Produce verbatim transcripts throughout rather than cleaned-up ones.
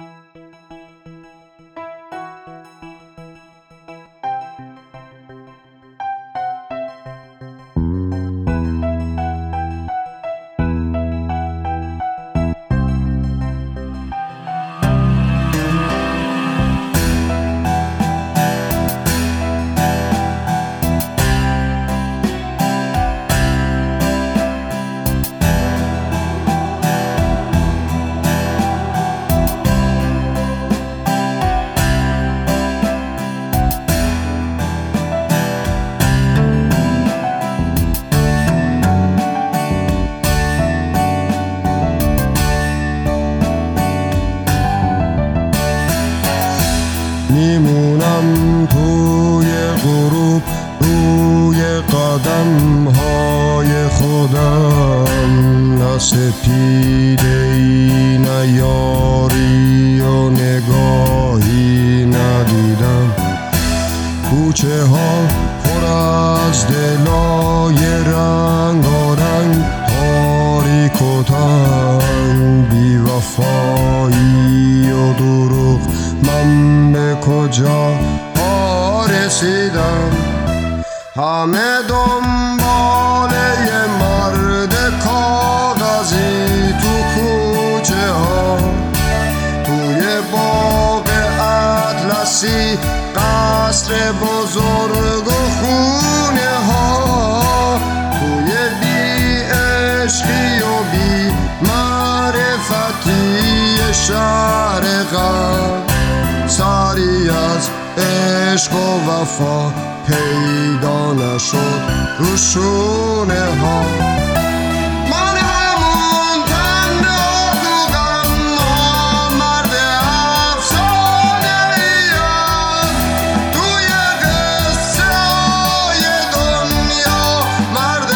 میمونم توی غروب روی قدم های خودم، نه سپیده ای نه یاری و نگاهی ندیدم. کوچه ها پر از دلای رنگ و رنگ، تاریک و تنگ، بی وفایی و دروغ، من به کجا ها رسیدم؟ همه دنبال یه مرد کاغذی تو کوچه ها، توی باغ اطلسی، قصر بزرگ و خونه ها، توی بی عشقی و بی معرفتی شهر غم. سری از عشق و وفا پیدا نشد رو شونه ها. من همون تنها تو غم ها، مرد افسانه ایم، توی قصه های دنیا مرد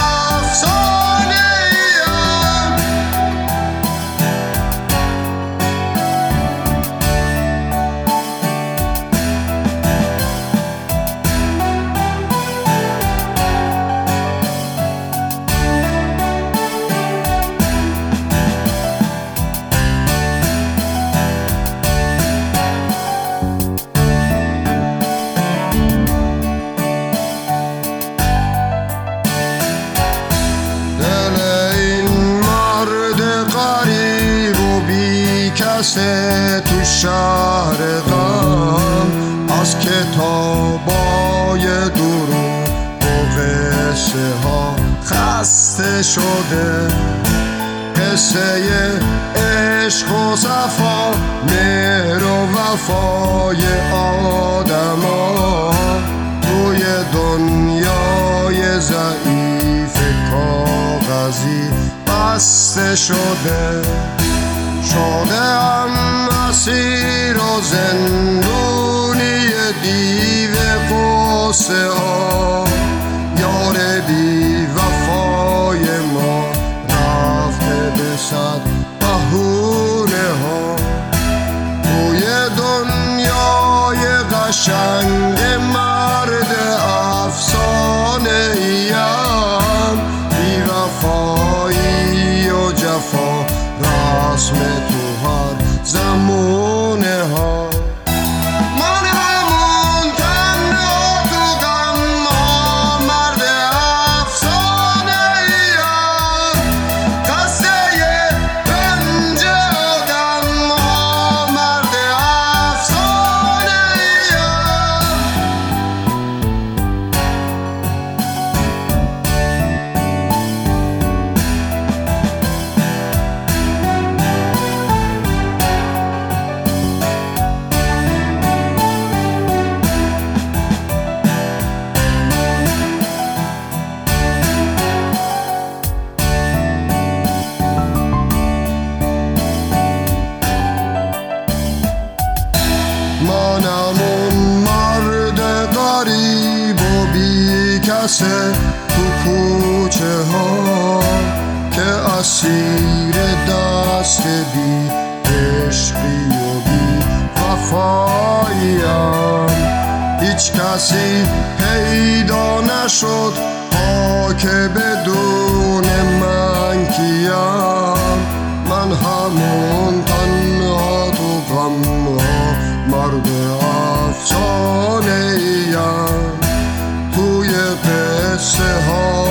افسانه ایم. تو شهر غم از کتابای دروغ و قصه ها خسته شده، قصه عشق و صفا، مهر و وفای آدم ها، توی دنیای ضعیف کاغذی بسته شده. شدم اسیر و زندونی دیو قصه ها، یار بی وفای ما رفته به صد بهونه ها. توی دنیای قشنگ مرد افسانه ایم، بی وفایی و جفا رسم تو هر زمونه ها. من همون تنها تو غم ها، مرد افسانه ایم، قصه رنج آدم ها، مرد افسانه ایم. منم اون مرد غریب و بی کسه تو کوچه ها، که اسیر دست بی عشقی و بی وفاییم. هیچ کسی پیدا نشد ها که بدون من کیم. من همون تنها تو اما مرد افسانه ایم، توی قصه ها